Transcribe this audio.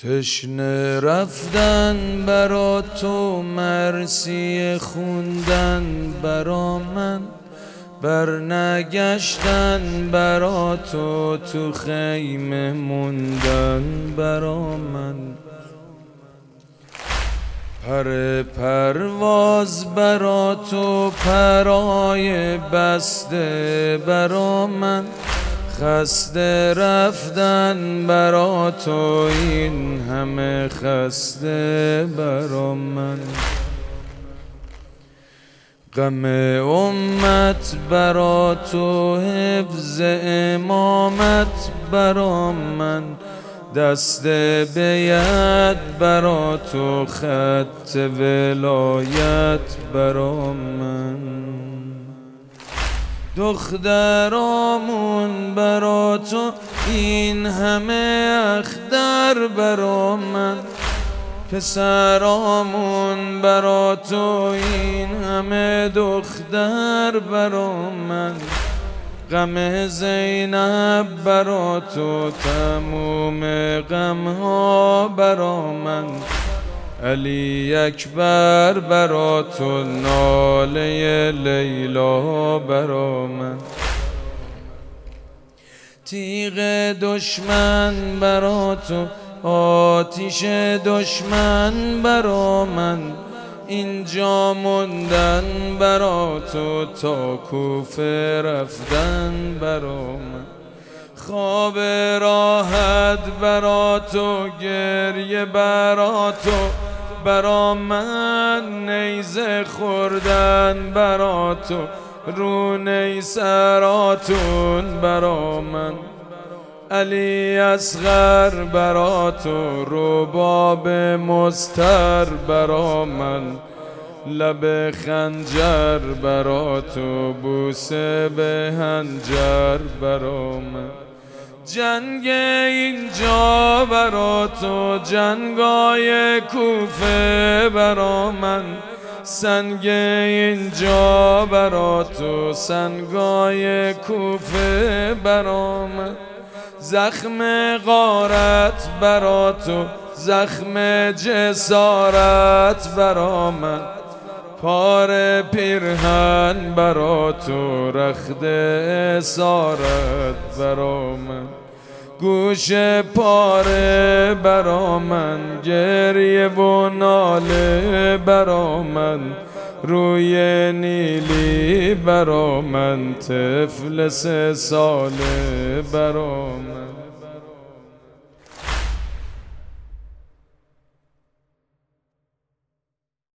تشنه رفتن برا تو، مرسی خوندن برا من، برنگشتن برا تو، تو خیمه موندن برا من. پر پرواز برا تو، پرای بسته برا من، خسته رفتن برا تو، این همه خسته برا من. غم امت برا تو، حفظ امامت برا من، دست به ید برا تو، خط ولایت برا من. دخترامون برا تو، این همه اختر برا من، پسرامون برا تو، این همه دختر برا من. غم زینب برا تو، تموم غمها برا من. علی اکبر برا تو، ناله لیلا برا من. تیغ دشمن برا تو، آتیش دشمن برا من، اینجا موندن برا تو، تا کوفه رفتن برا من. خواب راحت برا تو، گریه برا تو برا من، نیزه خوردن برا تو، رو نیسراتون برا من. علی اصغر برا تو، رباب مضطر برا من، لب خنجر برا تو، بوسه به هنجر برا من. جنگ اینجا برا تو، جنگای کوفه برا من، سنگ اینجا برا تو، سنگای کوفه برا من. زخم غارت برا تو، زخم جسارت برا من، پاره پیرهن برا تو، رخت اسارت برا من. گوش پاره برا من، گریه و ناله برا من، روی نیلی برا من، طفل 3 ساله برا من.